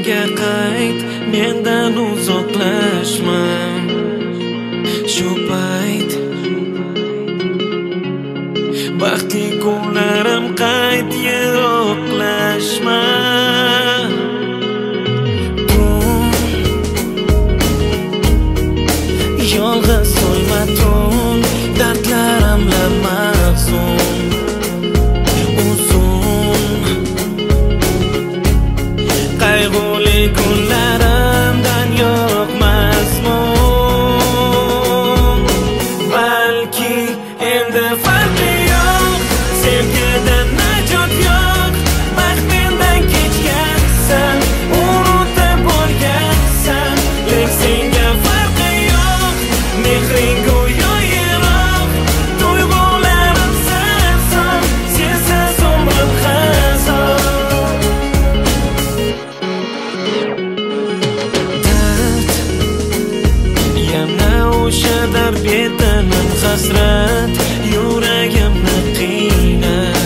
menga qayt, mendan uzoqlashma. Shu payt baxtli kunlarim qayt, yiroqlashma. Yolg'iz so'yma tun, dardlarimlar mahzun. Qayg'uli kunlarimdan yo'q mazmun. Balki endi farqi yo'q, sevgidan najot yo'q. Baxt mendan kechgansan, unutib bo'lgansan, lek senga farqi yo'q. Mehring go'yo yiroq, tuyg'ularim sarson, sensiz umrim xazon. Yana o'sha dard betinim hasrat, yuragimni qiynar.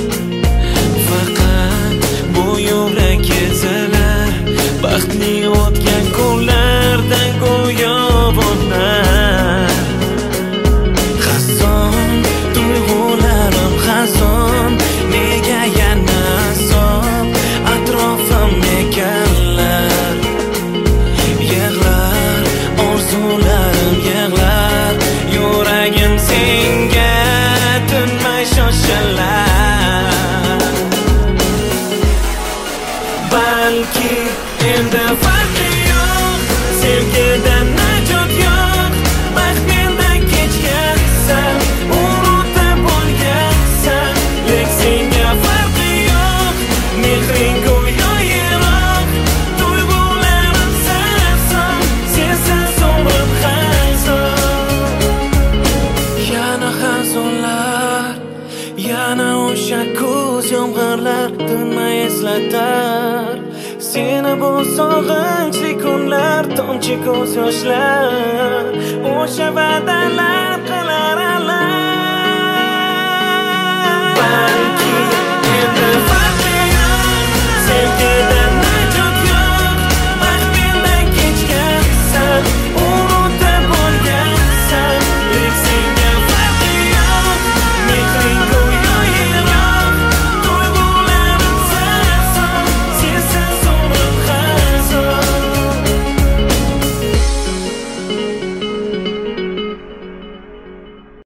Faqat bu yurak ezilar, baxtli o'tgan kunlardan go'yo bo'lar. Xazon, tuyg'ularim xazon, nega yana azob atrofim ekanlar. Yig'lar, orzularim yig'lar, yuragim senga tinmay shoshilar. Balki endi farqi yo'q, sevgidan najot yo'q. Baxt mendan kechgansan, unutib bo'lgansan, lek senga farqi yo'q. Mehring go'yo yiroq, tuyg'ularim sarson, sensiz umrim xazon. Yana xazonlar, yana o'sha kuz yomg'irlar tinmay eslatar. Seni bu sog'inchli kunlar, tomchi ko'z yoshlar, o'sha va'da